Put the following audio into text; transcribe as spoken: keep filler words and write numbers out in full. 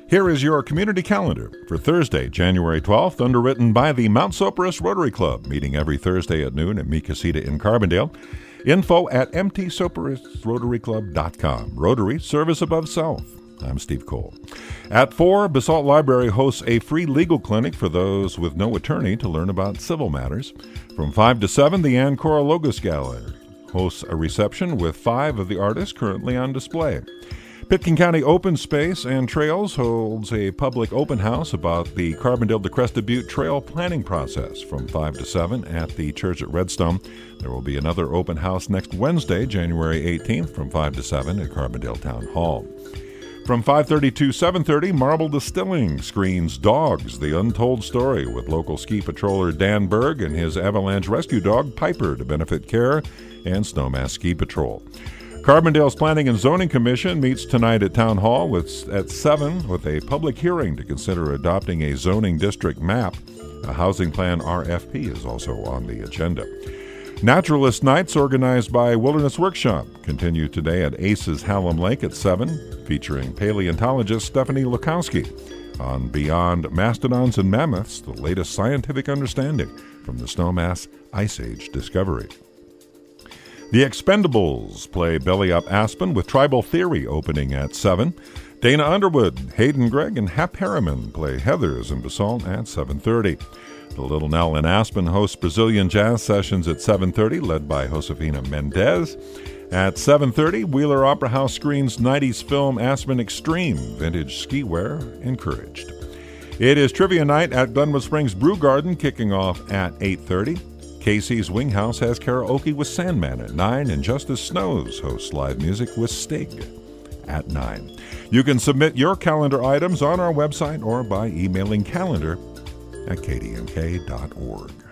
Here is your community calendar for Thursday, January twelfth, underwritten by the Mount Soperus Rotary Club, meeting every Thursday at noon at Mi Casita in Carbondale. Info at m t soperus rotary club dot com. Rotary, service above self. I'm Steve Cole. At four, Basalt Library hosts a free legal clinic for those with no attorney to learn about civil matters. From five to seven, the Ann Cora Logos Gallery hosts a reception with five of the artists currently on display. Pitkin County Open Space and Trails holds a public open house about the Carbondale to Crested Butte trail planning process from five to seven at the church at Redstone. There will be another open house next Wednesday, January eighteenth, from five to seven at Carbondale Town Hall. From five thirty to seven thirty, Marble Distilling screens Dogs, the Untold Story, with local ski patroller Dan Berg and his avalanche rescue dog Piper to benefit CARE and Snowmass Ski Patrol. Carbondale's Planning and Zoning Commission meets tonight at Town Hall with, at seven with a public hearing to consider adopting a zoning district map. A housing plan R F P is also on the agenda. Naturalist Nights, organized by Wilderness Workshop, continue today at Aces Hallam Lake at seven, featuring paleontologist Stephanie Lukowski on Beyond Mastodons and Mammoths, the latest scientific understanding from the Snowmass Ice Age discovery. The Expendables play Belly Up Aspen with Tribal Theory opening at seven. Dana Underwood, Hayden Gregg, and Hap Harriman play Heathers in Basalt at seven thirty. The Little Nell in Aspen hosts Brazilian jazz sessions at seven thirty, led by Josefina Mendez. At seven thirty, Wheeler Opera House screens nineties film Aspen Extreme, vintage ski wear encouraged. It is trivia night at Glenwood Springs Brew Garden, kicking off at eight thirty. Casey's Wing House has karaoke with Sandman at nine, and Justice Snows hosts live music with Stig at nine. You can submit your calendar items on our website or by emailing calendar at k d n k dot org.